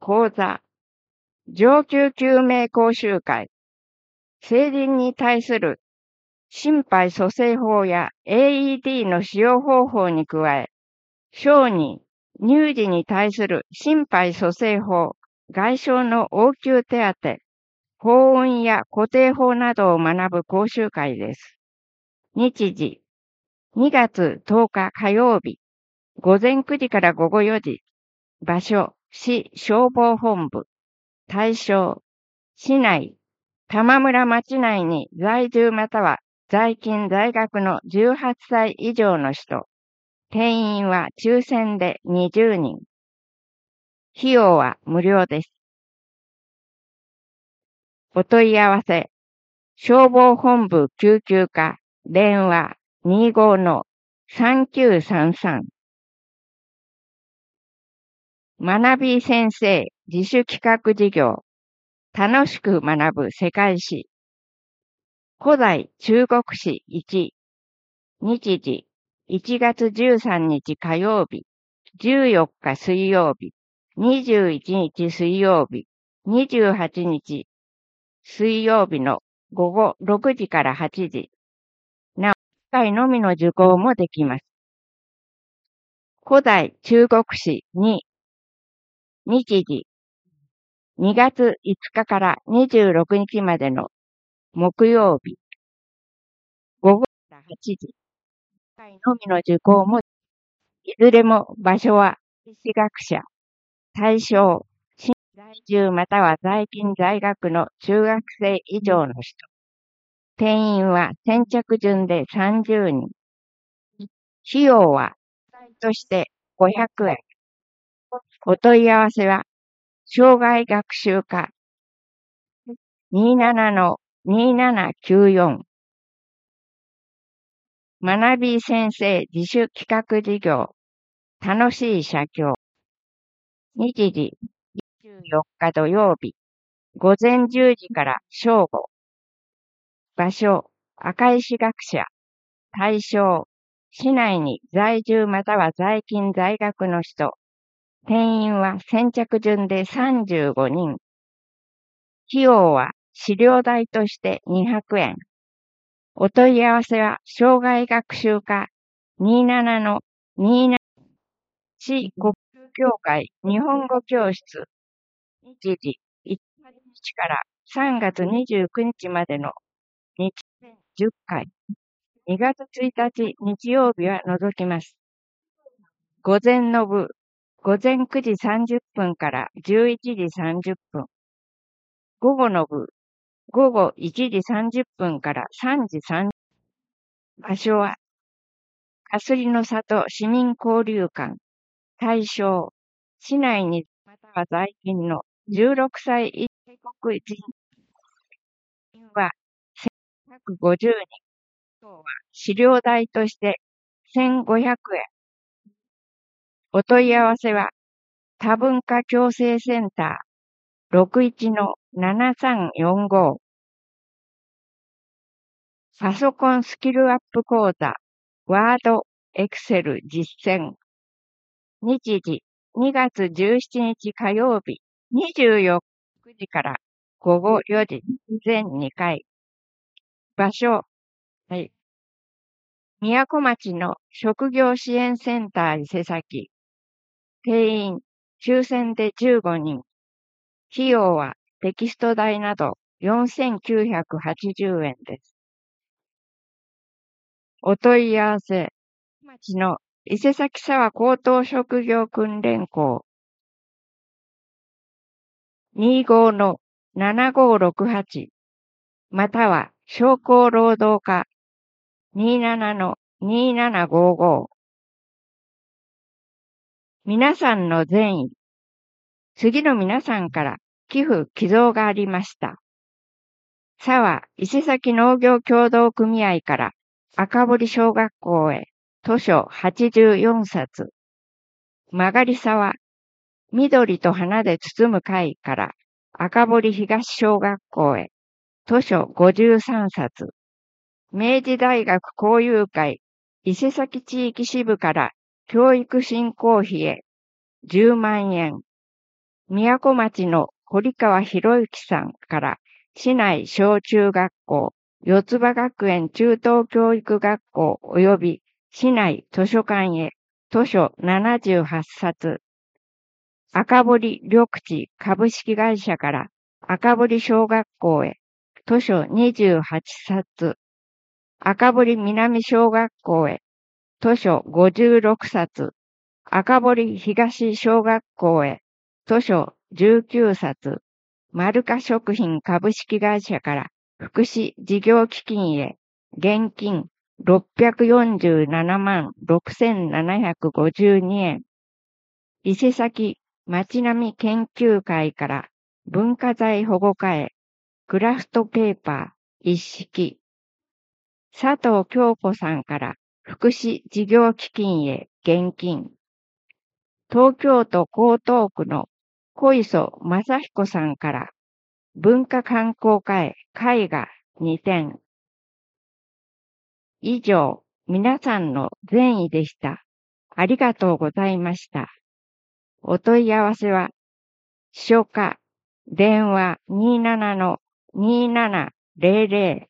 講座、上級救命講習会、成人に対する心肺蘇生法や AED の使用方法に加え、小児、乳児に対する心肺蘇生法、外傷の応急手当、法運や固定法などを学ぶ講習会です。日時、2月10日火曜日、午前9時から午後4時、場所、市消防本部、対象、市内、玉村町内に在住または在勤在学の18歳以上の人、定員は抽選で20人。費用は無料です。お問い合わせ、消防本部救急課、電話25-3933。学び先生自主企画事業、楽しく学ぶ世界史。古代中国史1、日時、1月13日火曜日、14日水曜日、21日水曜日、28日水曜日の午後6時から8時。なお、1回のみの受講もできます。古代中国史2、日時、2月5日から26日までの木曜日、午後から8時。1回のみの受講も、いずれも場所は、歴史学者、対象、新在住または在勤在学の中学生以上の人。定員は先着順で30人。費用は、として500円。お問い合わせは、障害学習課27-2794。学び先生自主企画事業、楽しい社協。日時、24日土曜日、午前10時から正午。場所、赤石学者。対象、市内に在住または在勤在学の人。定員は先着順で35人。費用は資料代として200円。お問い合わせは、障害学習課27-27市国協会日本語教室。日時、1日から3月29日までの日10回。2月1日日曜日は除きます。午前の部、午前9時30分から11時30分。午後の部、午後1時30分から3時30分。場所は、かすりの里市民交流館。対象、市内にまたは在勤の16歳以上国人は1150人。今日は資料代として1500円。お問い合わせは、多文化共生センター 61-7345。パソコンスキルアップ講座、ワード、エクセル実践。日時、2月17日火曜日、24時から午後4時、全2回。場所、はい。宮古町の職業支援センター伊勢崎。定員、抽選で15人。費用はテキスト代など4980円です。お問い合わせ、町の伊勢崎沢高等職業訓練校25-7568または商工労働課27-2755。皆さんの善意。次の皆さんから寄付寄贈がありました。沢伊勢崎農業協同組合から赤堀小学校へ図書84冊。曲がり沢緑と花で包む会から赤堀東小学校へ図書53冊。明治大学交友会伊勢崎地域支部から教育振興費へ10万円。 宮古町の堀川博之さんから市内小中学校、四つ葉学園中等教育学校及び市内図書館へ図書78冊、赤堀緑地株式会社から赤堀小学校へ図書28冊、赤堀南小学校へ図書56冊、赤堀東小学校へ図書19冊、マルカ食品株式会社から福祉事業基金へ現金647万6752円。伊勢崎町並み研究会から文化財保護課へクラフトペーパー一式。佐藤京子さんから福祉事業基金へ現金。東京都江東区の小磯正彦さんから文化観光課へ絵画2点。以上、皆さんの善意でした。ありがとうございました。お問い合わせは、秘書課、電話27-2700